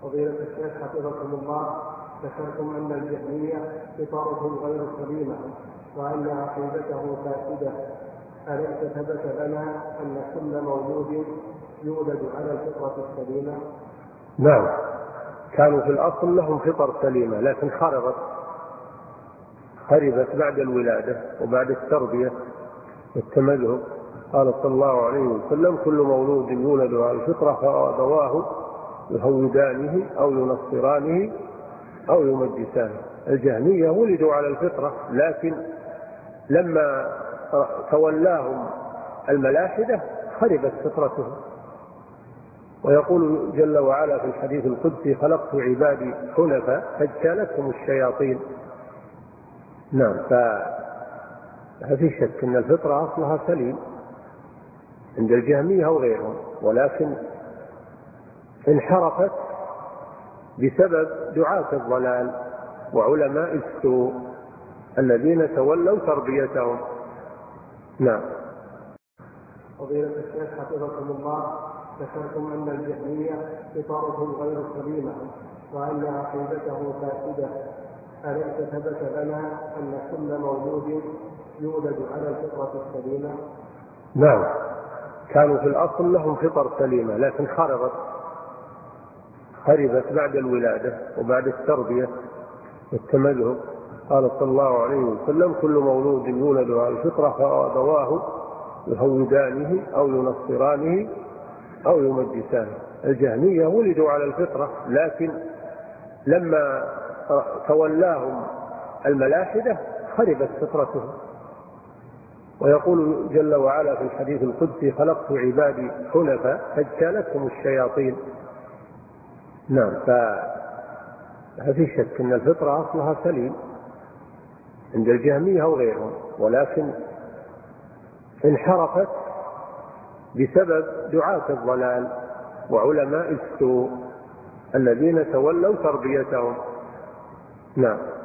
فضيلة الشيخ حفظكم الله، ذكرتم أن الجهمية فطرهم غير سليمة وأن عقيدته فاسدة، أليس ثبت لنا أن كل مولود يولد على الفطرة السليمة؟ نعم، كانوا في الأصل لهم فطر سليمة، لكن خربت بعد الولادة وبعد التربية والتمذهب. قال صلى الله عليه وسلم: كل مولود يولد على الفطرة فأبواه يهودانه أو ينصرانه أو يمجسانه. الجهمية ولدوا على الفطرة، لكن لما تولاهم الملاحدة خربت فطرتهم. ويقول جل وعلا في الحديث القدسي: خلقت عبادي حنفاء فاجتالتهم الشياطين. نعم، ففي شك أن الفطرة أصلها سليم عند الجهمية وغيرهم، ولكن انحرفت بسبب دعاة الضلال وعلماء السوء الذين تولوا تربيتهم. نعم. فضيلة الشيخ حفظكم الله، ذكرتم أن الجهمية فطرهم غير سليمة وأن عقيدته فاسدة، أليس ثبت لنا أن كل مولود يولد على الفطرة السليمة؟ نعم، كانوا في الأصل لهم فطر سليمة، لكن خربت بعد الولادة وبعد التربية والتمذهب. قال صلى الله عليه وسلم: كل مولود يولد على الفطرة فأبواه يهودانه أو ينصرانه أو يمجسانه. الجهمية ولدوا على الفطرة، لكن لما تولاهم الملاحدة خربت فطرتهم. ويقول جل وعلا في الحديث القدسي: خلقت عبادي حنفاء فاجتالتهم الشياطين. نعم، ففي شك أن الفطرة أصلها سليم عند الجهمية وغيرهم، ولكن انحرفت بسبب دعاة الضلال وعلماء السوء الذين تولوا تربيتهم. نعم.